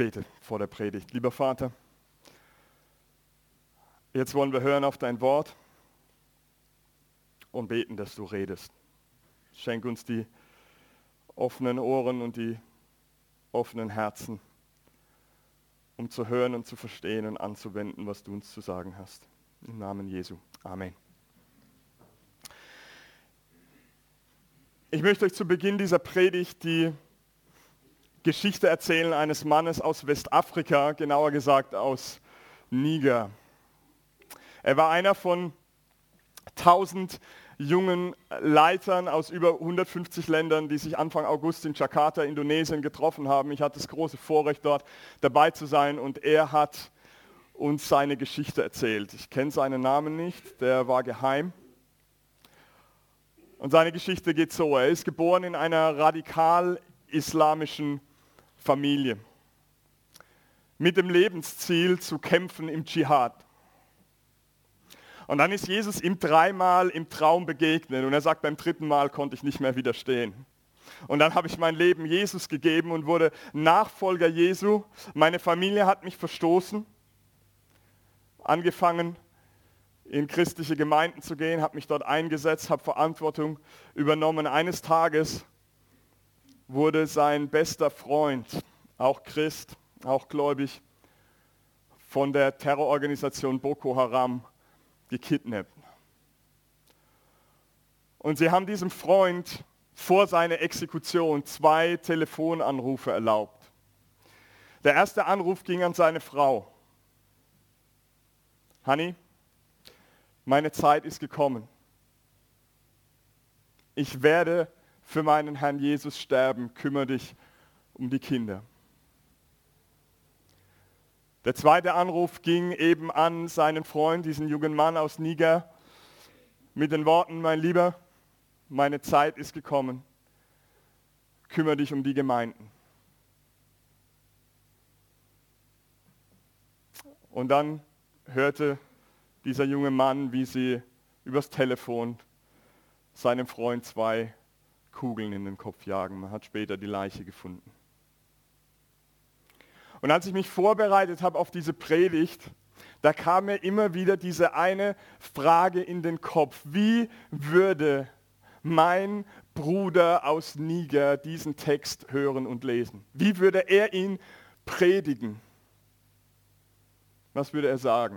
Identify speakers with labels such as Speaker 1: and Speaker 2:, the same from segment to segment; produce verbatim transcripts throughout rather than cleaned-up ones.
Speaker 1: bete vor der Predigt. Lieber Vater, jetzt wollen wir hören auf dein Wort und beten, dass du redest. Schenk uns die offenen Ohren und die offenen Herzen, um zu hören und zu verstehen und anzuwenden, was du uns zu sagen hast. Im Namen Jesu. Amen. Ich möchte euch zu Beginn dieser Predigt die Geschichte erzählen eines Mannes aus Westafrika, genauer gesagt aus Niger. Er war einer von tausend jungen Leitern aus über hundertfünfzig Ländern, die sich Anfang August in Jakarta, Indonesien, getroffen haben. Ich hatte das große Vorrecht, dort dabei zu sein, und er hat uns seine Geschichte erzählt. Ich kenne seinen Namen nicht, der war geheim. Und seine Geschichte geht so: Er ist geboren in einer radikal-islamischen Familie mit dem Lebensziel zu kämpfen im Dschihad. Und dann ist Jesus ihm dreimal im Traum begegnet und er sagt, beim dritten Mal konnte ich nicht mehr widerstehen. Und dann habe ich mein Leben Jesus gegeben und wurde Nachfolger Jesu. Meine Familie hat mich verstoßen, angefangen in christliche Gemeinden zu gehen, habe mich dort eingesetzt, habe Verantwortung übernommen. Eines Tages wurde sein bester Freund, auch Christ, auch gläubig, von der Terrororganisation Boko Haram gekidnappt. Und sie haben diesem Freund vor seiner Exekution zwei Telefonanrufe erlaubt. Der erste Anruf ging an seine Frau. Honey, meine Zeit ist gekommen. Ich werde für meinen Herrn Jesus sterben, kümmere dich um die Kinder. Der zweite Anruf ging eben an seinen Freund, diesen jungen Mann aus Niger, mit den Worten, mein Lieber, meine Zeit ist gekommen, kümmere dich um die Gemeinden. Und dann hörte dieser junge Mann, wie sie übers Telefon seinem Freund zwei Kugeln in den Kopf jagen. Man hat später die Leiche gefunden. Und als ich mich vorbereitet habe auf diese Predigt, da kam mir immer wieder diese eine Frage in den Kopf: Wie würde mein Bruder aus Niger diesen Text hören und lesen? Wie würde er ihn predigen? Was würde er sagen?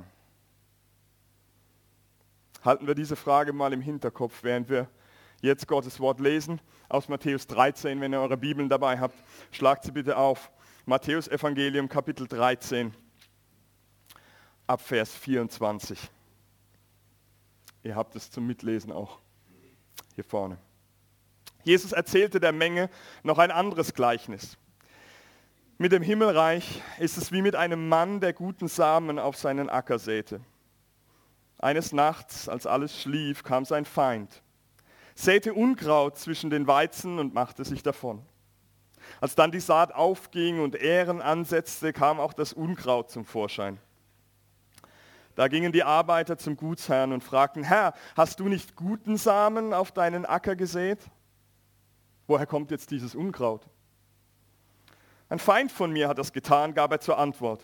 Speaker 1: Halten wir diese Frage mal im Hinterkopf, während wir jetzt Gottes Wort lesen. Aus Matthäus dreizehn, wenn ihr eure Bibeln dabei habt, schlagt sie bitte auf. Matthäus Evangelium, Kapitel dreizehn, ab Vers vierundzwanzig. Ihr habt es zum Mitlesen auch hier vorne. Jesus erzählte der Menge noch ein anderes Gleichnis. Mit dem Himmelreich ist es wie mit einem Mann, der guten Samen auf seinen Acker säte. Eines Nachts, als alles schlief, kam sein Feind, säte Unkraut zwischen den Weizen und machte sich davon. Als dann die Saat aufging und Ähren ansetzte, kam auch das Unkraut zum Vorschein. Da gingen die Arbeiter zum Gutsherrn und fragten: Herr, hast du nicht guten Samen auf deinen Acker gesät? Woher kommt jetzt dieses Unkraut? Ein Feind von mir hat das getan, gab er zur Antwort.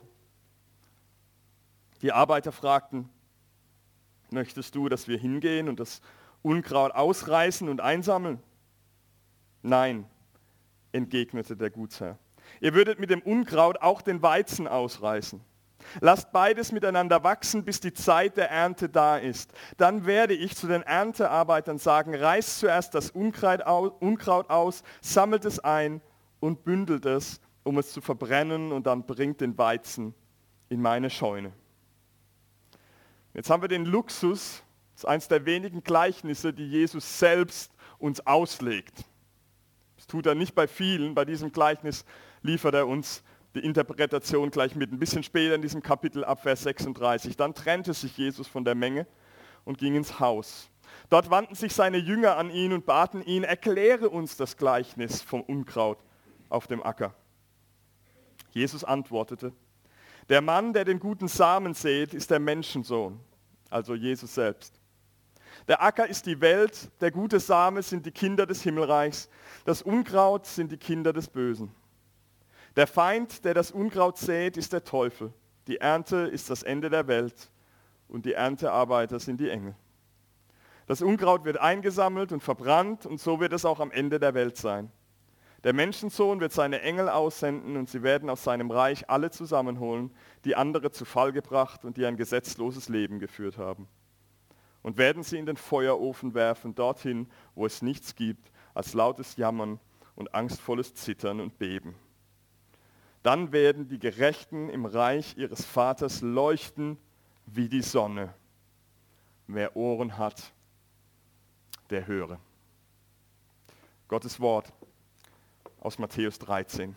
Speaker 1: Die Arbeiter fragten: Möchtest du, dass wir hingehen und das Unkraut ausreißen und einsammeln? Nein, entgegnete der Gutsherr. Ihr würdet mit dem Unkraut auch den Weizen ausreißen. Lasst beides miteinander wachsen, bis die Zeit der Ernte da ist. Dann werde ich zu den Erntearbeitern sagen: Reißt zuerst das Unkraut aus, sammelt es ein und bündelt es, um es zu verbrennen, und dann bringt den Weizen in meine Scheune. Jetzt haben wir den Luxus, das ist eines der wenigen Gleichnisse, die Jesus selbst uns auslegt. Das tut er nicht bei vielen. Bei diesem Gleichnis liefert er uns die Interpretation gleich mit. Ein bisschen später in diesem Kapitel ab Vers sechsunddreißig. Dann trennte sich Jesus von der Menge und ging ins Haus. Dort wandten sich seine Jünger an ihn und baten ihn: Erkläre uns das Gleichnis vom Unkraut auf dem Acker. Jesus antwortete: Der Mann, der den guten Samen sät, ist der Menschensohn, also Jesus selbst. Der Acker ist die Welt, der gute Same sind die Kinder des Himmelreichs, das Unkraut sind die Kinder des Bösen. Der Feind, der das Unkraut sät, ist der Teufel. Die Ernte ist das Ende der Welt und die Erntearbeiter sind die Engel. Das Unkraut wird eingesammelt und verbrannt und so wird es auch am Ende der Welt sein. Der Menschensohn wird seine Engel aussenden und sie werden aus seinem Reich alle zusammenholen, die andere zu Fall gebracht und die ein gesetzloses Leben geführt haben. Und werden sie in den Feuerofen werfen, dorthin, wo es nichts gibt, als lautes Jammern und angstvolles Zittern und Beben. Dann werden die Gerechten im Reich ihres Vaters leuchten wie die Sonne. Wer Ohren hat, der höre. Gottes Wort aus Matthäus dreizehn.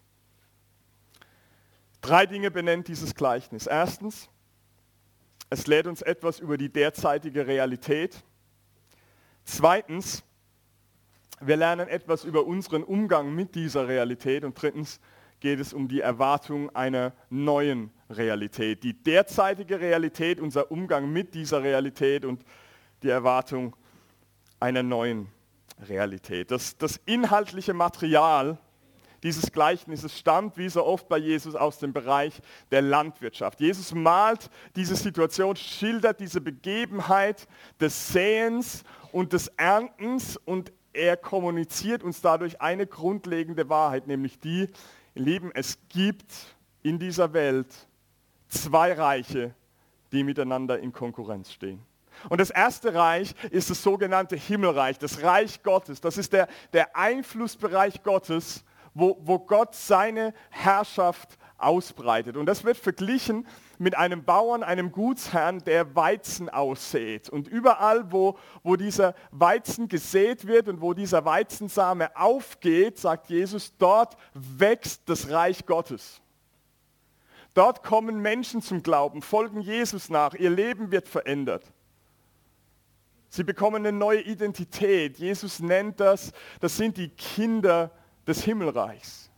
Speaker 1: Drei Dinge benennt dieses Gleichnis. Erstens, es lehrt uns etwas über die derzeitige Realität. Zweitens, wir lernen etwas über unseren Umgang mit dieser Realität. Und drittens geht es um die Erwartung einer neuen Realität. Die derzeitige Realität, unser Umgang mit dieser Realität und die Erwartung einer neuen Realität. Das, das inhaltliche Material dieses Gleichnisses stammt, wie so oft bei Jesus, aus dem Bereich der Landwirtschaft. Jesus malt diese Situation, schildert diese Begebenheit des Säens und des Erntens und er kommuniziert uns dadurch eine grundlegende Wahrheit, nämlich die, ihr Lieben, es gibt in dieser Welt zwei Reiche, die miteinander in Konkurrenz stehen. Und das erste Reich ist das sogenannte Himmelreich, das Reich Gottes. Das ist der, der Einflussbereich Gottes, wo, wo Gott seine Herrschaft ausbreitet. Und das wird verglichen mit einem Bauern, einem Gutsherrn, der Weizen aussät. Und überall, wo, wo dieser Weizen gesät wird und wo dieser Weizensame aufgeht, sagt Jesus, dort wächst das Reich Gottes. Dort kommen Menschen zum Glauben, folgen Jesus nach, ihr Leben wird verändert. Sie bekommen eine neue Identität. Jesus nennt das, das sind die Kinder des Himmelreichs.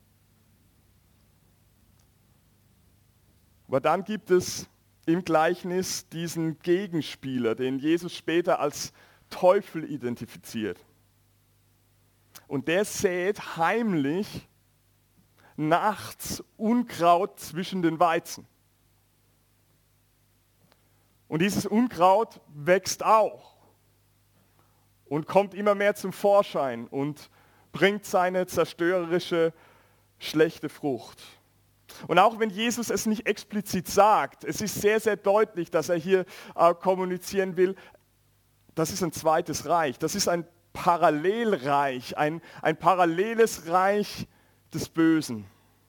Speaker 1: Aber dann gibt es im Gleichnis diesen Gegenspieler, den Jesus später als Teufel identifiziert. Und der sät heimlich nachts Unkraut zwischen den Weizen. Und dieses Unkraut wächst auch und kommt immer mehr zum Vorschein und bringt seine zerstörerische, schlechte Frucht. Und auch wenn Jesus es nicht explizit sagt, es ist sehr, sehr deutlich, dass er hier äh, kommunizieren will, das ist ein zweites Reich, das ist ein Parallelreich, ein, ein paralleles Reich des Bösen,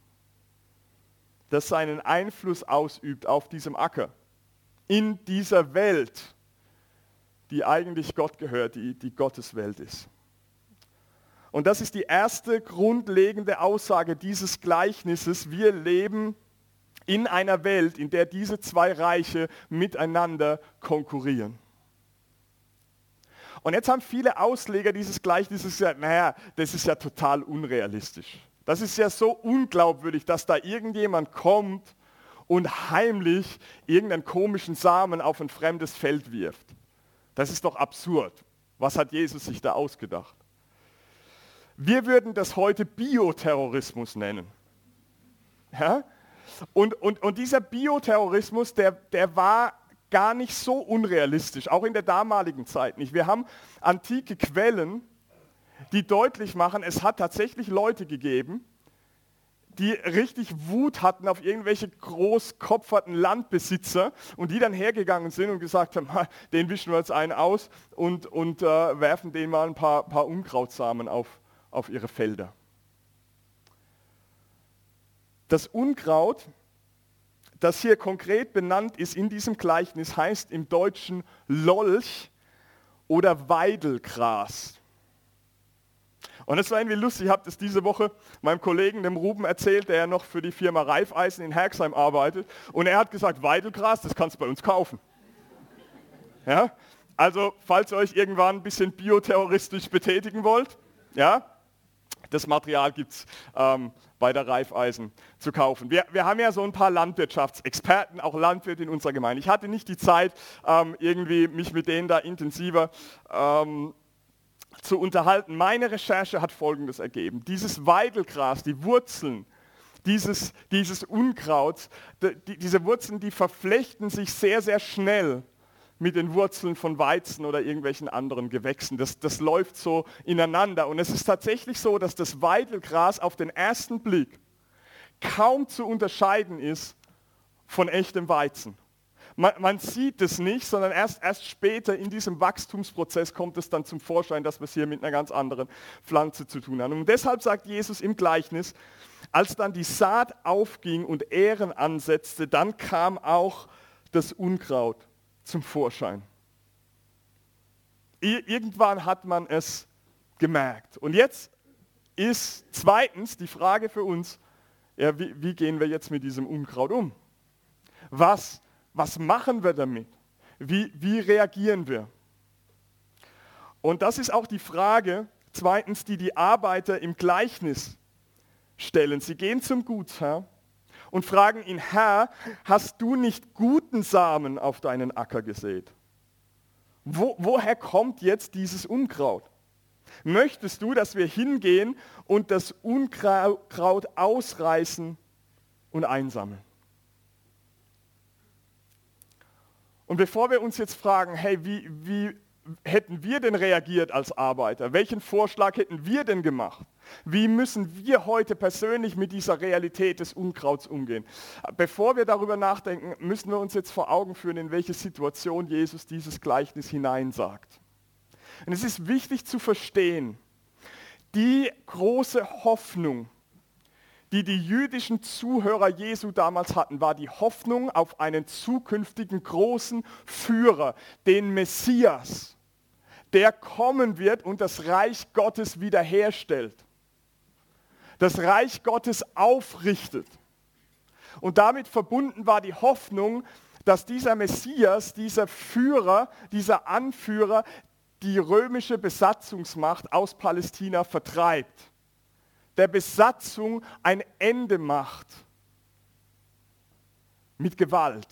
Speaker 1: das seinen Einfluss ausübt auf diesem Acker. In dieser Welt, die eigentlich Gott gehört, die, die Gottes Welt ist. Und das ist die erste grundlegende Aussage dieses Gleichnisses. Wir leben in einer Welt, in der diese zwei Reiche miteinander konkurrieren. Und jetzt haben viele Ausleger dieses Gleichnisses gesagt, naja, das ist ja total unrealistisch. Das ist ja so unglaubwürdig, dass da irgendjemand kommt und heimlich irgendeinen komischen Samen auf ein fremdes Feld wirft. Das ist doch absurd. Was hat Jesus sich da ausgedacht? Wir würden das heute Bioterrorismus nennen. Ja? Und, und, und dieser Bioterrorismus, der, der war gar nicht so unrealistisch, auch in der damaligen Zeit nicht. Wir haben antike Quellen, die deutlich machen, es hat tatsächlich Leute gegeben, die richtig Wut hatten auf irgendwelche großkopferten Landbesitzer und die dann hergegangen sind und gesagt haben, den wischen wir jetzt einen aus und, und äh, werfen denen mal ein paar, paar Unkrautsamen auf, auf ihre Felder. Das Unkraut, das hier konkret benannt ist in diesem Gleichnis, heißt im Deutschen Lolch oder Weidelgras. Und es war irgendwie lustig, ich habe das diese Woche meinem Kollegen, dem Ruben, erzählt, der ja noch für die Firma Raiffeisen in Herxheim arbeitet. Und er hat gesagt, Weidelgras, das kannst du bei uns kaufen. Ja? Also, falls ihr euch irgendwann ein bisschen bioterroristisch betätigen wollt, ja, das Material gibt es ähm, bei der Raiffeisen zu kaufen. Wir, wir haben ja so ein paar Landwirtschaftsexperten, auch Landwirte in unserer Gemeinde. Ich hatte nicht die Zeit, ähm, irgendwie mich mit denen da intensiver ähm, zu unterhalten. Meine Recherche hat Folgendes ergeben. Dieses Weidelgras, die Wurzeln dieses, dieses Unkraut, die, diese Wurzeln, die verflechten sich sehr, sehr schnell mit den Wurzeln von Weizen oder irgendwelchen anderen Gewächsen. Das, das läuft so ineinander. Und es ist tatsächlich so, dass das Weidelgras auf den ersten Blick kaum zu unterscheiden ist von echtem Weizen. Man, man sieht es nicht, sondern erst, erst später in diesem Wachstumsprozess kommt es dann zum Vorschein, dass wir es hier mit einer ganz anderen Pflanze zu tun haben. Und deshalb sagt Jesus im Gleichnis, als dann die Saat aufging und Ähren ansetzte, dann kam auch das Unkraut zum Vorschein. Irgendwann hat man es gemerkt. Und jetzt ist zweitens die Frage für uns, ja, wie, wie gehen wir jetzt mit diesem Unkraut um? Was, was machen wir damit? Wie, wie reagieren wir? Und das ist auch die Frage, zweitens, die die Arbeiter im Gleichnis stellen. Sie gehen zum Gutsherr und fragen ihn, Herr, hast du nicht guten Samen auf deinen Acker gesät? Wo, woher kommt jetzt dieses Unkraut? Möchtest du, dass wir hingehen und das Unkraut ausreißen und einsammeln? Und bevor wir uns jetzt fragen, hey, wie, wie hätten wir denn reagiert als Arbeiter? Welchen Vorschlag hätten wir denn gemacht? Wie müssen wir heute persönlich mit dieser Realität des Unkrauts umgehen? Bevor wir darüber nachdenken, müssen wir uns jetzt vor Augen führen, in welche Situation Jesus dieses Gleichnis hineinsagt. Und es ist wichtig zu verstehen, die große Hoffnung, die die jüdischen Zuhörer Jesu damals hatten, war die Hoffnung auf einen zukünftigen großen Führer, den Messias, der kommen wird und das Reich Gottes wiederherstellt, das Reich Gottes aufrichtet. Und damit verbunden war die Hoffnung, dass dieser Messias, dieser Führer, dieser Anführer die römische Besatzungsmacht aus Palästina vertreibt, der Besatzung ein Ende macht mit Gewalt.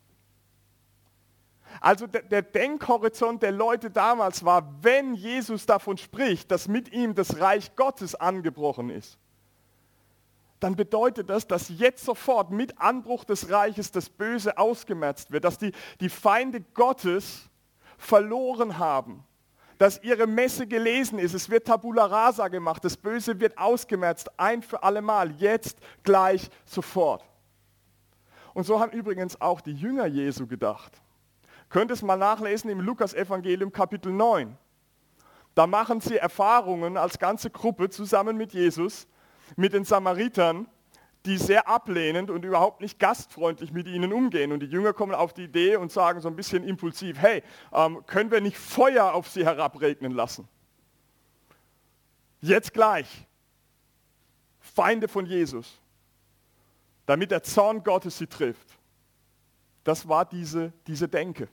Speaker 1: Also der, der Denkhorizont der Leute damals war, wenn Jesus davon spricht, dass mit ihm das Reich Gottes angebrochen ist, dann bedeutet das, dass jetzt sofort mit Anbruch des Reiches das Böse ausgemerzt wird, dass die, die Feinde Gottes verloren haben, dass ihre Messe gelesen ist, es wird Tabula Rasa gemacht, das Böse wird ausgemerzt, ein für alle Mal, jetzt, gleich, sofort. Und so haben übrigens auch die Jünger Jesu gedacht. Könnt es mal nachlesen im Lukas-Evangelium Kapitel neun. Da machen sie Erfahrungen als ganze Gruppe zusammen mit Jesus, mit den Samaritern, die sehr ablehnend und überhaupt nicht gastfreundlich mit ihnen umgehen. Und die Jünger kommen auf die Idee und sagen so ein bisschen impulsiv, hey, ähm, können wir nicht Feuer auf sie herabregnen lassen? Jetzt gleich. Feinde von Jesus. Damit der Zorn Gottes sie trifft. Das war diese, diese Denke.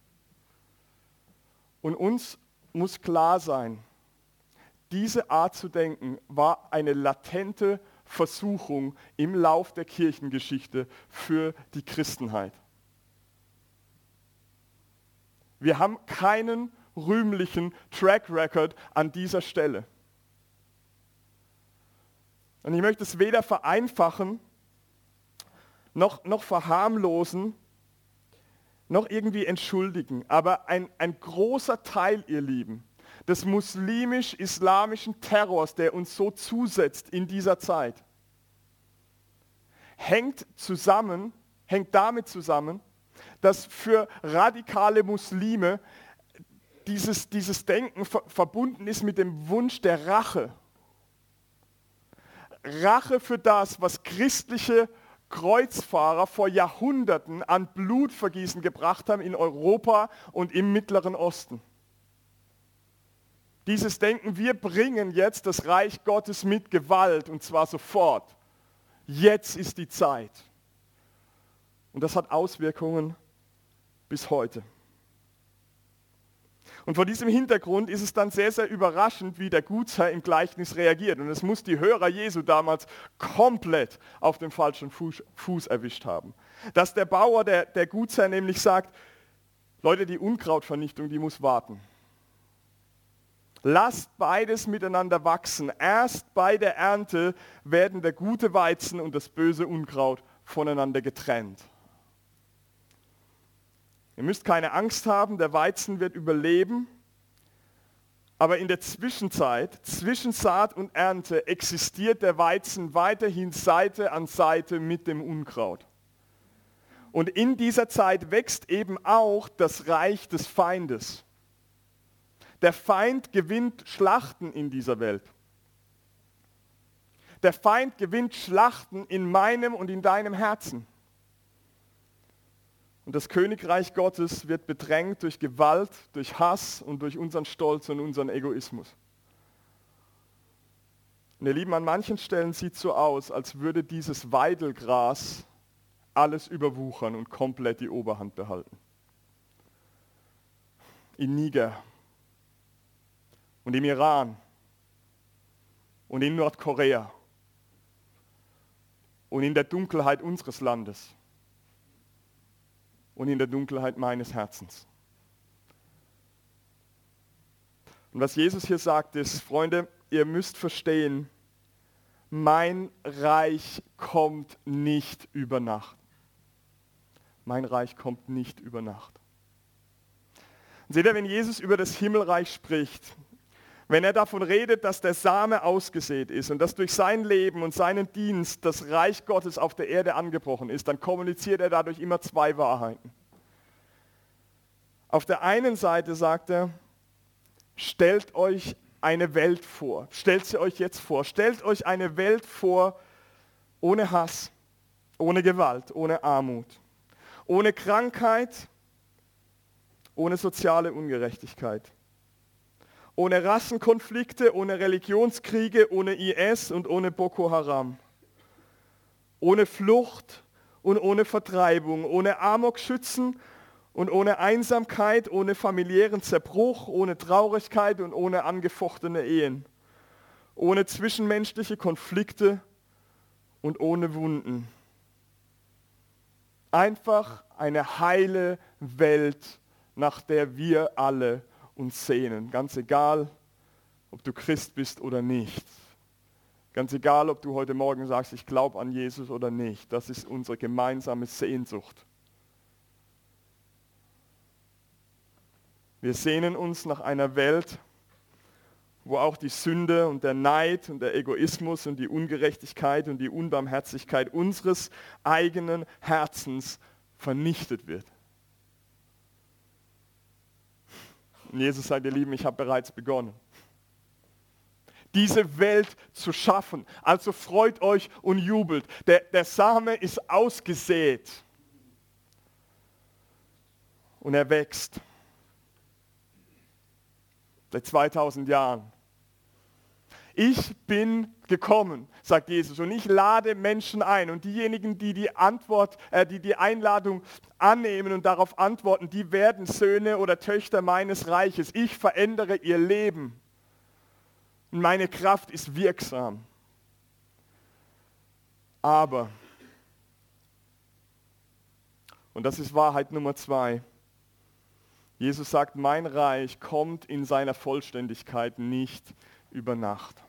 Speaker 1: Und uns muss klar sein, diese Art zu denken war eine latente Versuchung im Lauf der Kirchengeschichte für die Christenheit. Wir haben keinen rühmlichen Track Record an dieser Stelle. Und ich möchte es weder vereinfachen, noch, noch verharmlosen, noch irgendwie entschuldigen. Aber ein, ein großer Teil, ihr Lieben, des muslimisch-islamischen Terrors, der uns so zusetzt in dieser Zeit, hängt zusammen, hängt damit zusammen, dass für radikale Muslime dieses, dieses Denken ver- verbunden ist mit dem Wunsch der Rache. Rache für das, was christliche Kreuzfahrer vor Jahrhunderten an Blutvergießen gebracht haben in Europa und im Mittleren Osten. Dieses Denken, wir bringen jetzt das Reich Gottes mit Gewalt und zwar sofort. Jetzt ist die Zeit. Und das hat Auswirkungen bis heute. Und vor diesem Hintergrund ist es dann sehr, sehr überraschend, wie der Gutsherr im Gleichnis reagiert. Und es muss die Hörer Jesu damals komplett auf dem falschen Fuß, Fuß erwischt haben. Dass der Bauer, der, der Gutsherr nämlich sagt, Leute, die Unkrautvernichtung, die muss warten. Lasst beides miteinander wachsen. Erst bei der Ernte werden der gute Weizen und das böse Unkraut voneinander getrennt. Ihr müsst keine Angst haben, der Weizen wird überleben. Aber in der Zwischenzeit, zwischen Saat und Ernte, existiert der Weizen weiterhin Seite an Seite mit dem Unkraut. Und in dieser Zeit wächst eben auch das Reich des Feindes. Der Feind gewinnt Schlachten in dieser Welt. Der Feind gewinnt Schlachten in meinem und in deinem Herzen. Und das Königreich Gottes wird bedrängt durch Gewalt, durch Hass und durch unseren Stolz und unseren Egoismus. Und ihr Lieben, an manchen Stellen sieht es so aus, als würde dieses Weidelgras alles überwuchern und komplett die Oberhand behalten. In Niger und im Iran und in Nordkorea und in der Dunkelheit unseres Landes und in der Dunkelheit meines Herzens. Und was Jesus hier sagt ist, Freunde, ihr müsst verstehen, mein Reich kommt nicht über Nacht. Mein Reich kommt nicht über Nacht. Und seht ihr, wenn Jesus über das Himmelreich spricht, wenn er davon redet, dass der Same ausgesät ist und dass durch sein Leben und seinen Dienst das Reich Gottes auf der Erde angebrochen ist, dann kommuniziert er dadurch immer zwei Wahrheiten. Auf der einen Seite sagt er, stellt euch eine Welt vor. Stellt sie euch jetzt vor. Stellt euch eine Welt vor ohne Hass, ohne Gewalt, ohne Armut, ohne Krankheit, ohne soziale Ungerechtigkeit, ohne Rassenkonflikte, ohne Religionskriege, ohne I S und ohne Boko Haram, ohne Flucht und ohne Vertreibung, ohne Amokschützen und ohne Einsamkeit, ohne familiären Zerbruch, ohne Traurigkeit und ohne angefochtene Ehen, ohne zwischenmenschliche Konflikte und ohne Wunden. Einfach eine heile Welt, nach der wir alle uns sehnen. Ganz egal, ob du Christ bist oder nicht. Ganz egal, ob du heute Morgen sagst, ich glaube an Jesus oder nicht. Das ist unsere gemeinsame Sehnsucht. Wir sehnen uns nach einer Welt, wo auch die Sünde und der Neid und der Egoismus und die Ungerechtigkeit und die Unbarmherzigkeit unseres eigenen Herzens vernichtet wird. Und Jesus sagt, ihr Lieben, ich habe bereits begonnen, diese Welt zu schaffen. Also freut euch und jubelt. Der, der Same ist ausgesät und er wächst. Seit zweitausend Jahren. Ich bin gekommen, sagt Jesus, und ich lade Menschen ein. Und diejenigen, die die Antwort, äh, die die Einladung annehmen und darauf antworten, die werden Söhne oder Töchter meines Reiches. Ich verändere ihr Leben. Und meine Kraft ist wirksam. Aber, und das ist Wahrheit Nummer zwei, Jesus sagt, mein Reich kommt in seiner Vollständigkeit nicht über Nacht.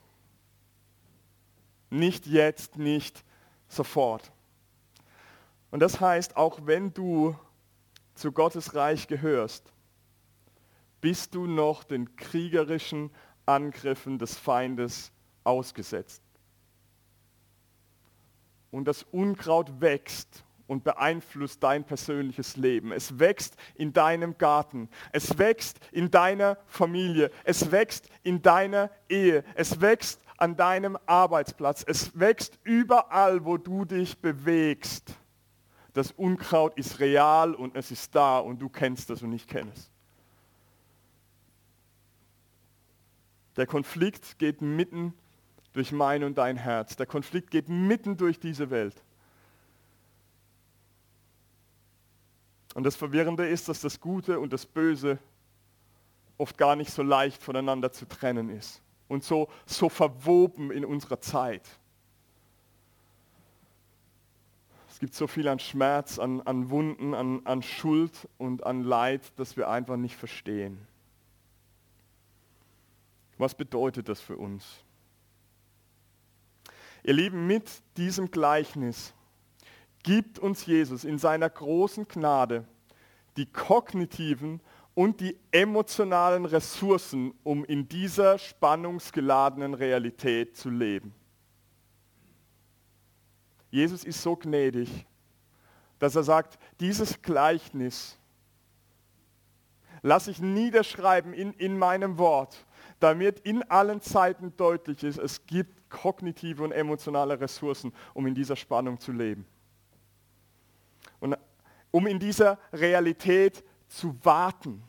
Speaker 1: Nicht jetzt, nicht sofort. Und das heißt, auch wenn du zu Gottes Reich gehörst, bist du noch den kriegerischen Angriffen des Feindes ausgesetzt. Und das Unkraut wächst und beeinflusst dein persönliches Leben. Es wächst in deinem Garten. Es wächst in deiner Familie. Es wächst in deiner Ehe. Es wächst an deinem Arbeitsplatz. Es wächst überall, wo du dich bewegst. Das Unkraut ist real und es ist da und du kennst es und ich kenne es. Der Konflikt geht mitten durch mein und dein Herz. Der Konflikt geht mitten durch diese Welt. Und das Verwirrende ist, dass das Gute und das Böse oft gar nicht so leicht voneinander zu trennen ist. Und so, so verwoben in unserer Zeit. Es gibt so viel an Schmerz, an, an Wunden, an, an Schuld und an Leid, das wir einfach nicht verstehen. Was bedeutet das für uns? Ihr Lieben, mit diesem Gleichnis gibt uns Jesus in seiner großen Gnade die kognitiven und die emotionalen Ressourcen, um in dieser spannungsgeladenen Realität zu leben. Jesus ist so gnädig, dass er sagt, dieses Gleichnis lasse ich niederschreiben in, in meinem Wort, damit in allen Zeiten deutlich ist, es gibt kognitive und emotionale Ressourcen, um in dieser Spannung zu leben. Und um in dieser Realität zu warten,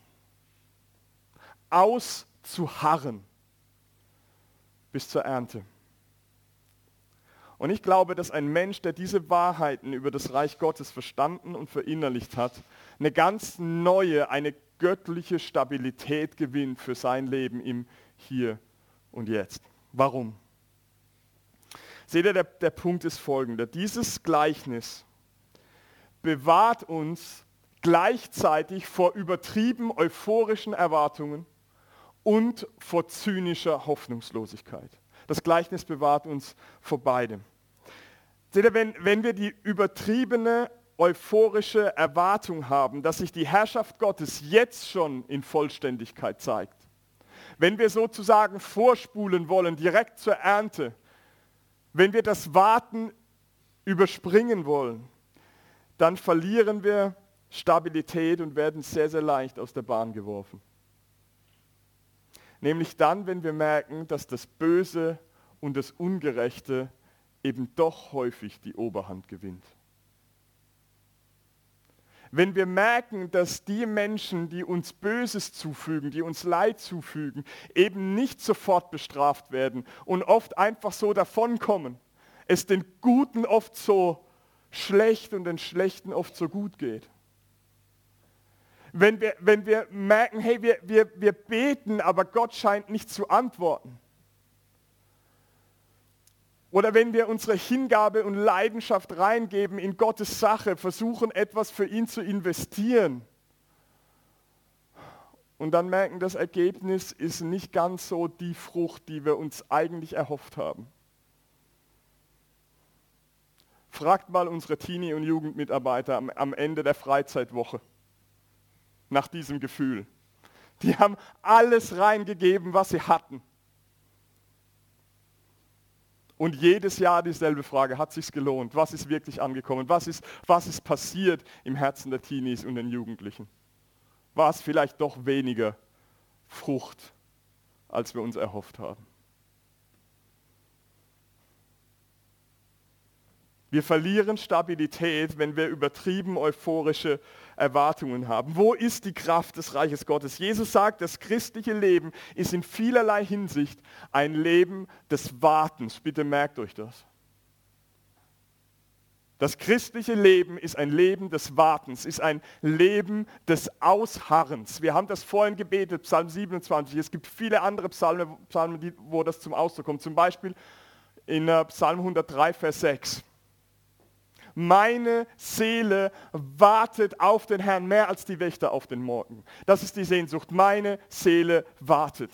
Speaker 1: auszuharren bis zur Ernte. Und ich glaube, dass ein Mensch, der diese Wahrheiten über das Reich Gottes verstanden und verinnerlicht hat, eine ganz neue, eine göttliche Stabilität gewinnt für sein Leben im Hier und Jetzt. Warum? Seht ihr, der, der Punkt ist folgender. Dieses Gleichnis bewahrt uns gleichzeitig vor übertrieben euphorischen Erwartungen und vor zynischer Hoffnungslosigkeit. Das Gleichnis bewahrt uns vor beidem. Seht ihr, wenn, wenn wir die übertriebene euphorische Erwartung haben, dass sich die Herrschaft Gottes jetzt schon in Vollständigkeit zeigt, wenn wir sozusagen vorspulen wollen, direkt zur Ernte, wenn wir das Warten überspringen wollen, dann verlieren wir Stabilität und werden sehr, sehr leicht aus der Bahn geworfen. Nämlich dann, wenn wir merken, dass das Böse und das Ungerechte eben doch häufig die Oberhand gewinnt. Wenn wir merken, dass die Menschen, die uns Böses zufügen, die uns Leid zufügen, eben nicht sofort bestraft werden und oft einfach so davonkommen, es den Guten oft so schlecht und den Schlechten oft so gut geht. Wenn wir, wenn wir merken, hey, wir, wir, wir beten, aber Gott scheint nicht zu antworten. Oder wenn wir unsere Hingabe und Leidenschaft reingeben in Gottes Sache, versuchen etwas für ihn zu investieren und dann merken, das Ergebnis ist nicht ganz so die Frucht, die wir uns eigentlich erhofft haben. Fragt mal unsere Teenie- und Jugendmitarbeiter am, am Ende der Freizeitwoche nach diesem Gefühl. Die haben alles reingegeben, was sie hatten. Und jedes Jahr dieselbe Frage, hat es sich gelohnt? Was ist wirklich angekommen? Was ist, was ist passiert im Herzen der Teenies und den Jugendlichen? War es vielleicht doch weniger Frucht, als wir uns erhofft haben? Wir verlieren Stabilität, wenn wir übertrieben euphorische Erwartungen haben. Wo ist die Kraft des Reiches Gottes? Jesus sagt, das christliche Leben ist in vielerlei Hinsicht ein Leben des Wartens. Bitte merkt euch das. Das christliche Leben ist ein Leben des Wartens, ist ein Leben des Ausharrens. Wir haben das vorhin gebetet, Psalm siebenundzwanzig. Es gibt viele andere Psalmen, Psalmen wo das zum Ausdruck kommt. Zum Beispiel in Psalm hundertdrei, Vers sechs. Meine Seele wartet auf den Herrn mehr als die Wächter auf den Morgen. Das ist die Sehnsucht. Meine Seele wartet.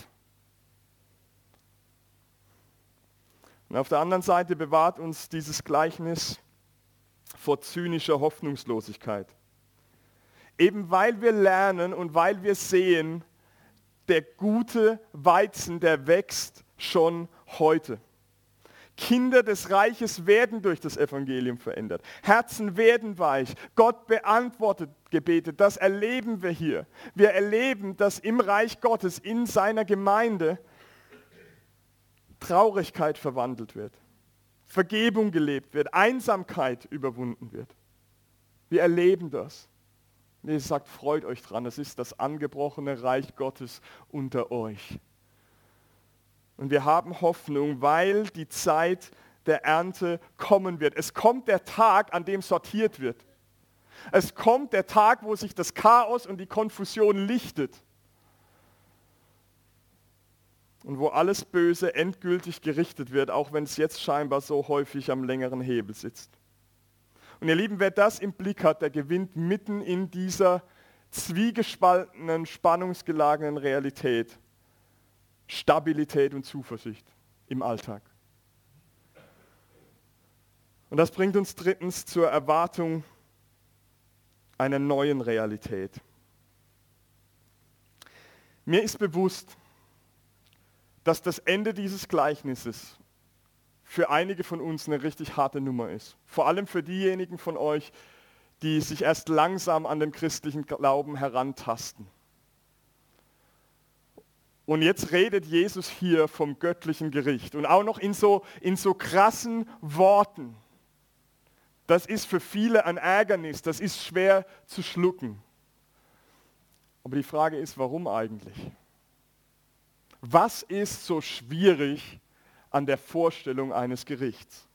Speaker 1: Und auf der anderen Seite bewahrt uns dieses Gleichnis vor zynischer Hoffnungslosigkeit. Eben weil wir lernen und weil wir sehen, der gute Weizen, der wächst schon heute. Kinder des Reiches werden durch das Evangelium verändert. Herzen werden weich. Gott beantwortet Gebete. Das erleben wir hier. Wir erleben, dass im Reich Gottes, in seiner Gemeinde, Traurigkeit verwandelt wird. Vergebung gelebt wird. Einsamkeit überwunden wird. Wir erleben das. Jesus sagt, freut euch dran. Es ist das angebrochene Reich Gottes unter euch. Und wir haben Hoffnung, weil die Zeit der Ernte kommen wird. Es kommt der Tag, an dem sortiert wird. Es kommt der Tag, wo sich das Chaos und die Konfusion lichtet. Und wo alles Böse endgültig gerichtet wird, auch wenn es jetzt scheinbar so häufig am längeren Hebel sitzt. Und ihr Lieben, wer das im Blick hat, der gewinnt mitten in dieser zwiegespaltenen, spannungsgelagenen Realität Stabilität und Zuversicht im Alltag. Und das bringt uns drittens zur Erwartung einer neuen Realität. Mir ist bewusst, dass das Ende dieses Gleichnisses für einige von uns eine richtig harte Nummer ist. Vor allem für diejenigen von euch, die sich erst langsam an den christlichen Glauben herantasten. Und jetzt redet Jesus hier vom göttlichen Gericht und auch noch in so, in so krassen Worten. Das ist für viele ein Ärgernis, das ist schwer zu schlucken. Aber die Frage ist, warum eigentlich? Was ist so schwierig an der Vorstellung eines Gerichts?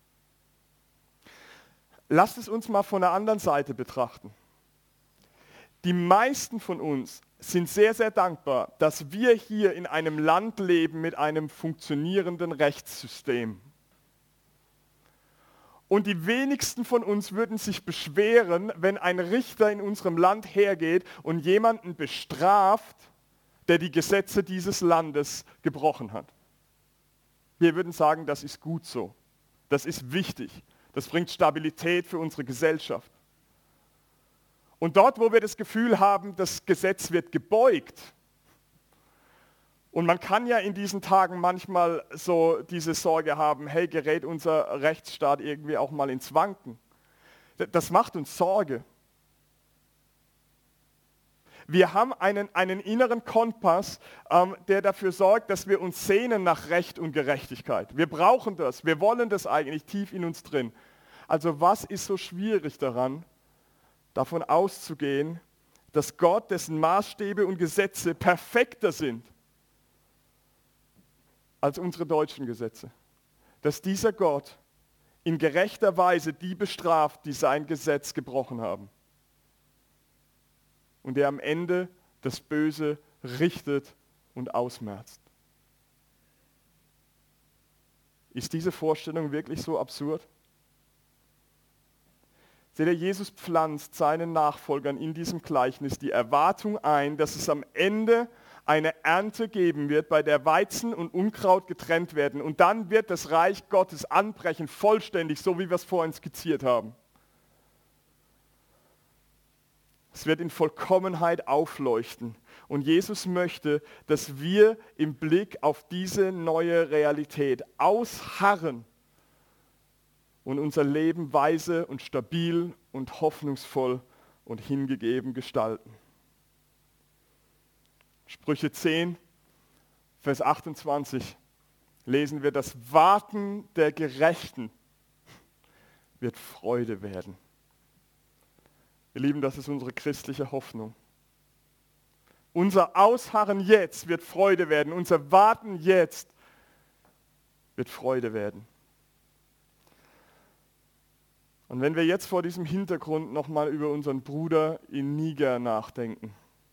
Speaker 1: Lasst es uns mal von der anderen Seite betrachten. Die meisten von uns sind sehr, sehr dankbar, dass wir hier in einem Land leben mit einem funktionierenden Rechtssystem. Und die wenigsten von uns würden sich beschweren, wenn ein Richter in unserem Land hergeht und jemanden bestraft, der die Gesetze dieses Landes gebrochen hat. Wir würden sagen, das ist gut so. Das ist wichtig. Das bringt Stabilität für unsere Gesellschaft. Und dort, wo wir das Gefühl haben, das Gesetz wird gebeugt, und man kann ja in diesen Tagen manchmal so diese Sorge haben, hey, gerät unser Rechtsstaat irgendwie auch mal ins Wanken. Das macht uns Sorge. Wir haben einen, einen inneren Kompass, ähm, der dafür sorgt, dass wir uns sehnen nach Recht und Gerechtigkeit. Wir brauchen das, wir wollen das eigentlich tief in uns drin. Also was ist so schwierig daran, davon auszugehen, dass Gott, dessen Maßstäbe und Gesetze perfekter sind als unsere deutschen Gesetze, dass dieser Gott in gerechter Weise die bestraft, die sein Gesetz gebrochen haben. Und der am Ende das Böse richtet und ausmerzt. Ist diese Vorstellung wirklich so absurd? Seht ihr, Jesus pflanzt seinen Nachfolgern in diesem Gleichnis die Erwartung ein, dass es am Ende eine Ernte geben wird, bei der Weizen und Unkraut getrennt werden. Und dann wird das Reich Gottes anbrechen, vollständig, so wie wir es vorhin skizziert haben. Es wird in Vollkommenheit aufleuchten. Und Jesus möchte, dass wir im Blick auf diese neue Realität ausharren und unser Leben weise und stabil und hoffnungsvoll und hingegeben gestalten. Sprüche zehn, Vers achtundzwanzig lesen wir, das Warten der Gerechten wird Freude werden. Ihr Lieben, das ist unsere christliche Hoffnung. Unser Ausharren jetzt wird Freude werden. Unser Warten jetzt wird Freude werden. Und wenn wir jetzt vor diesem Hintergrund nochmal über unseren Bruder in Niger nachdenken,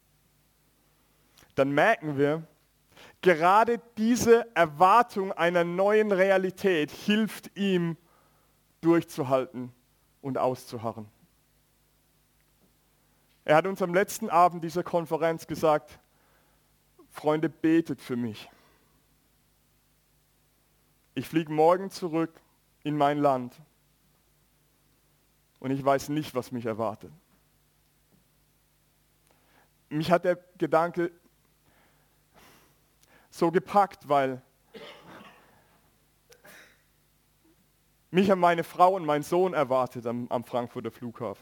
Speaker 1: dann merken wir, gerade diese Erwartung einer neuen Realität hilft ihm, durchzuhalten und auszuharren. Er hat uns am letzten Abend dieser Konferenz gesagt, Freunde, betet für mich. Ich fliege morgen zurück in mein Land und ich weiß nicht, was mich erwartet. Mich hat der Gedanke so gepackt, weil mich haben meine Frau und mein Sohn erwartet am, am Frankfurter Flughafen.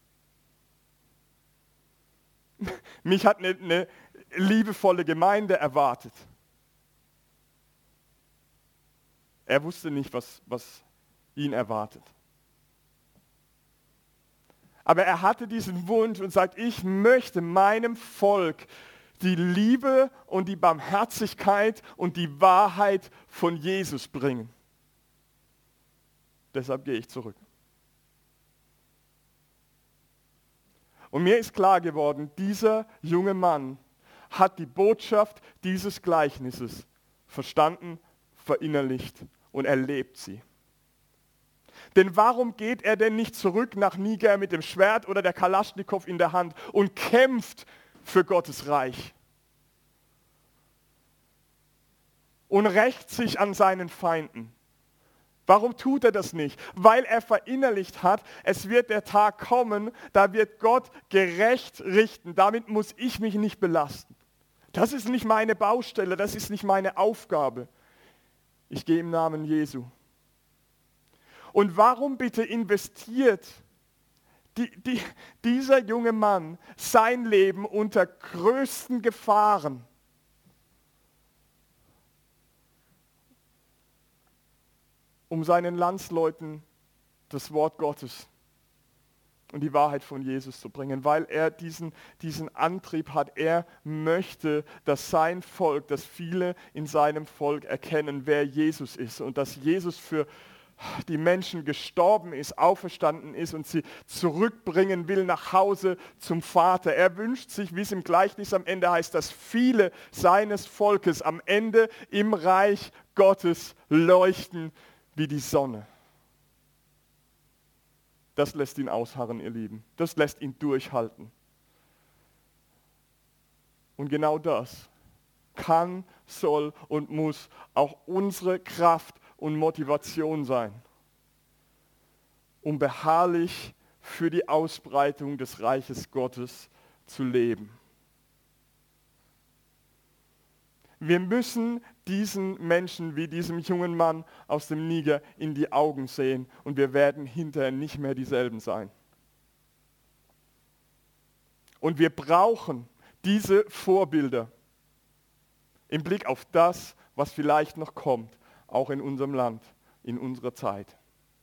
Speaker 1: Mich hat eine, eine liebevolle Gemeinde erwartet. Er wusste nicht, was, was ihn erwartet. Aber er hatte diesen Wunsch und sagt, ich möchte meinem Volk die Liebe und die Barmherzigkeit und die Wahrheit von Jesus bringen. Deshalb gehe ich zurück. Und mir ist klar geworden, dieser junge Mann hat die Botschaft dieses Gleichnisses verstanden, verinnerlicht und erlebt sie. Denn warum geht er denn nicht zurück nach Niger mit dem Schwert oder der Kalaschnikow in der Hand und kämpft für Gottes Reich? und rächt sich an seinen Feinden. Warum tut er das nicht? Weil er verinnerlicht hat, es wird der Tag kommen, da wird Gott gerecht richten. Damit muss ich mich nicht belasten. Das ist nicht meine Baustelle, das ist nicht meine Aufgabe. Ich gehe im Namen Jesu. Und warum bitte investiert die, die, dieser junge Mann sein Leben unter größten Gefahren? Um seinen Landsleuten das Wort Gottes und die Wahrheit von Jesus zu bringen, weil er diesen, diesen Antrieb hat. Er möchte, dass sein Volk, dass viele in seinem Volk erkennen, wer Jesus ist und dass Jesus für die Menschen gestorben ist, auferstanden ist und sie zurückbringen will nach Hause zum Vater. Er wünscht sich, wie es im Gleichnis am Ende heißt, dass viele seines Volkes am Ende im Reich Gottes leuchten wie die Sonne. Das lässt ihn ausharren, ihr Lieben. Das lässt ihn durchhalten. Und genau das kann, soll und muss auch unsere Kraft und Motivation sein, um beharrlich für die Ausbreitung des Reiches Gottes zu leben. Wir müssen diesen Menschen wie diesem jungen Mann aus dem Niger in die Augen sehen und wir werden hinterher nicht mehr dieselben sein. Und wir brauchen diese Vorbilder im Blick auf das, was vielleicht noch kommt, auch in unserem Land, in unserer Zeit.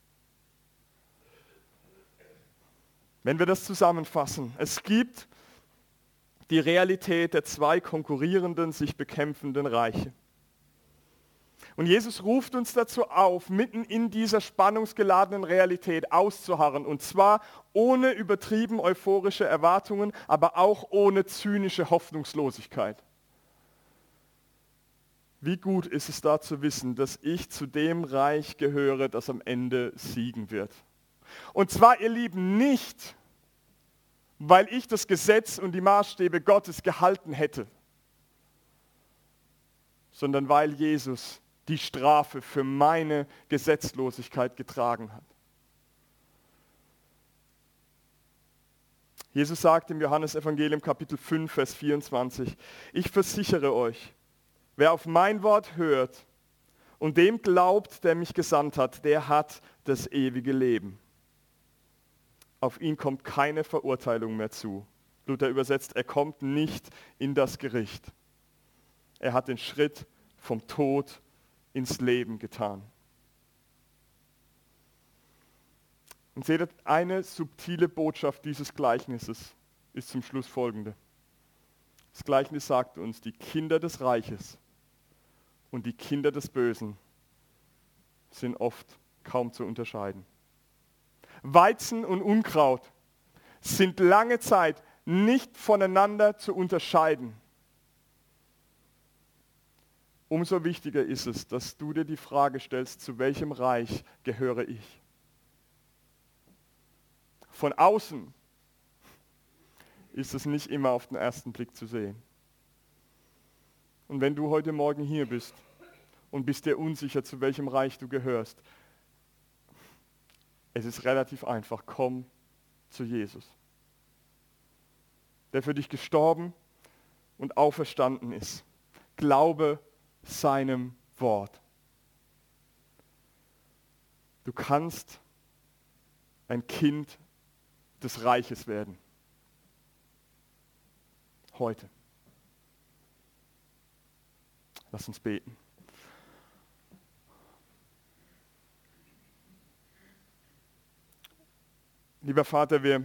Speaker 1: Wenn wir das zusammenfassen, es gibt die Realität der zwei konkurrierenden, sich bekämpfenden Reiche. Und Jesus ruft uns dazu auf, mitten in dieser spannungsgeladenen Realität auszuharren. Und zwar ohne übertrieben euphorische Erwartungen, aber auch ohne zynische Hoffnungslosigkeit. Wie gut ist es da zu wissen, dass ich zu dem Reich gehöre, das am Ende siegen wird. Und zwar, ihr Lieben, nicht, weil ich das Gesetz und die Maßstäbe Gottes gehalten hätte, sondern weil Jesus die Strafe für meine Gesetzlosigkeit getragen hat. Jesus sagt im Johannesevangelium Kapitel fünf, Vers vierundzwanzig, ich versichere euch, wer auf mein Wort hört und dem glaubt, der mich gesandt hat, der hat das ewige Leben. Auf ihn kommt keine Verurteilung mehr zu. Luther übersetzt, er kommt nicht in das Gericht. Er hat den Schritt vom Tod ins Leben getan. Und seht ihr, eine subtile Botschaft dieses Gleichnisses ist zum Schluss folgende. Das Gleichnis sagt uns, die Kinder des Reiches und die Kinder des Bösen sind oft kaum zu unterscheiden. Weizen und Unkraut sind lange Zeit nicht voneinander zu unterscheiden. Umso wichtiger ist es, dass du dir die Frage stellst, zu welchem Reich gehöre ich? Von außen ist es nicht immer auf den ersten Blick zu sehen. Und wenn du heute Morgen hier bist und bist dir unsicher, zu welchem Reich du gehörst, es ist relativ einfach, komm zu Jesus, der für dich gestorben und auferstanden ist. Glaube seinem Wort. Du kannst ein Kind des Reiches werden. Heute. Lass uns beten. Lieber Vater, wir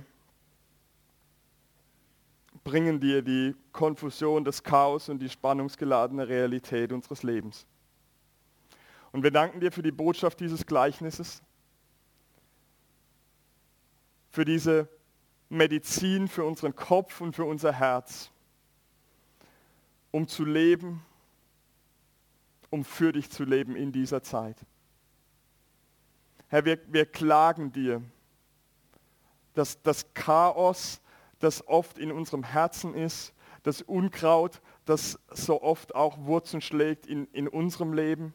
Speaker 1: bringen dir die Konfusion, das Chaos und die spannungsgeladene Realität unseres Lebens. Und wir danken dir für die Botschaft dieses Gleichnisses, für diese Medizin für unseren Kopf und für unser Herz, um zu leben, um für dich zu leben in dieser Zeit. Herr, wir, wir klagen dir, dass das Chaos, das oft in unserem Herzen ist, das Unkraut, das so oft auch Wurzeln schlägt in, in unserem Leben.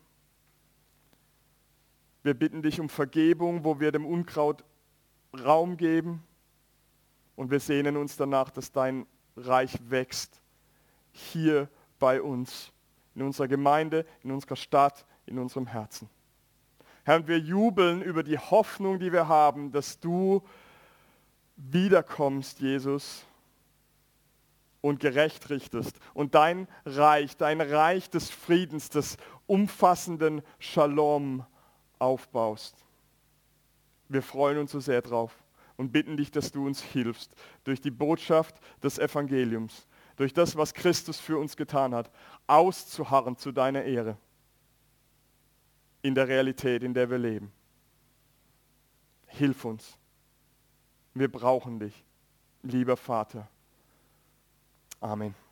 Speaker 1: Wir bitten dich um Vergebung, wo wir dem Unkraut Raum geben. Und wir sehnen uns danach, dass dein Reich wächst. Hier bei uns, in unserer Gemeinde, in unserer Stadt, in unserem Herzen. Herr, und wir jubeln über die Hoffnung, die wir haben, dass du wiederkommst, Jesus, und gerecht richtest und dein Reich, dein Reich des Friedens, des umfassenden Shalom aufbaust. Wir freuen uns so sehr drauf und bitten dich, dass du uns hilfst, durch die Botschaft des Evangeliums, durch das, was Christus für uns getan hat, auszuharren zu deiner Ehre in der Realität, in der wir leben. Hilf uns. Wir brauchen dich, lieber Vater. Amen.